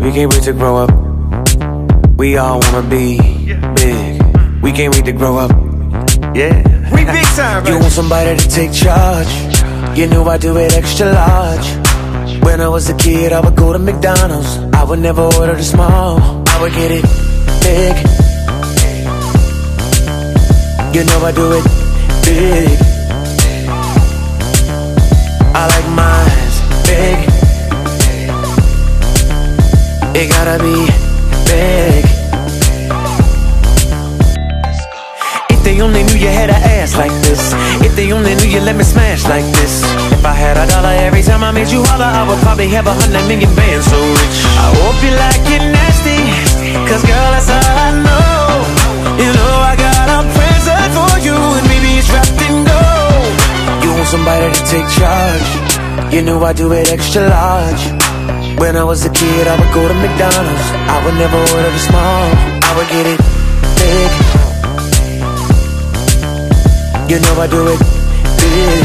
We can't wait to grow up. We all wanna be big. We can't wait to grow up. Yeah. We big time, You want somebody to take charge. You knew I do it extra large. When I was a kid, I would go to McDonald's. I would never order the small. I would get it big. You know I do it big. I like mine big. It gotta be big. If they only knew you had an ass like this. If they only knew you let me smash like this. If I had $1 every time I made you holler, I would probably have 100 million bands so rich. I hope you like it nasty, cause girl, that's all I know. You know I got a present for you, and maybe it's wrapped in gold. You want somebody to take charge. You knew I do it extra large. When I was a kid, I would go to McDonald's. I would never order the small. I would get it big. You know I do it big.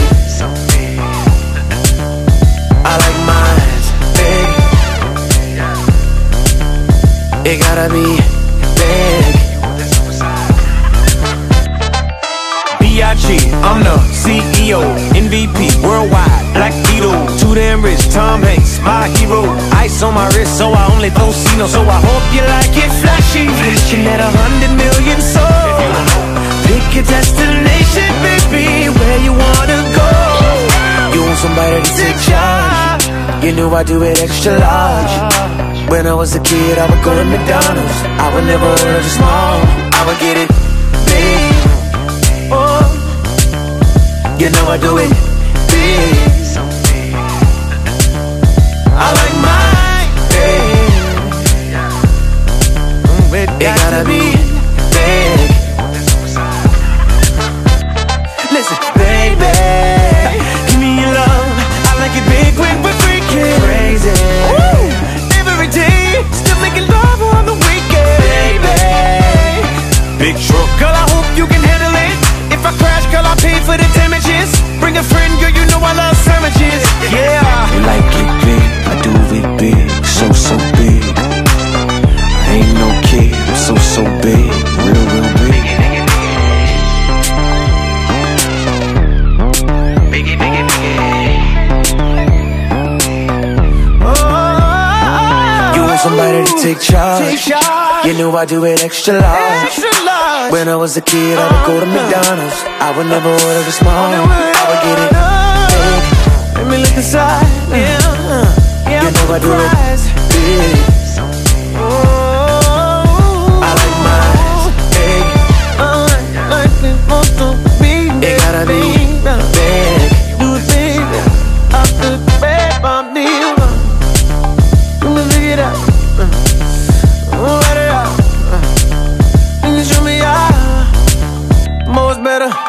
I like mine big. It gotta be big. B.I.G. I'm the CEO, MVP, worldwide, Black Beetle. Too damn rich, Tom Hanks, my hero. Ice on my wrist, so I only throw Cino. So I hope you like it flashy. Wishing that 100 million sold. Pick your destination, baby, where you wanna go. You want somebody to take charge. You knew I do it extra large. When I was a kid, I would go to McDonald's. I would never order the small. I would get it big. Oh, you know I do it big. I like mine big. It gotta be big. Listen, baby, give me your love. I like it big when we're freaking crazy. Woo! Every day, still making love on the weekend. Baby, big truck, girl, I hope you can handle it. If I crash, girl, I'll pay for the damages. Bring a friend, girl, you know I love sandwiches. Yeah. You like it big, I do it big, so big. I ain't no kid, I'm so big, real big. Somebody to take charge. You knew I do it extra large. When I was a kid, I would go to McDonald's. I would never order the small. I would get it big. Let me look inside. You know I do it big. I like mine big. It gotta be big. Do it big. Off the bed, I'm deal. Let me look it up. Let it out. Show me how. More is better.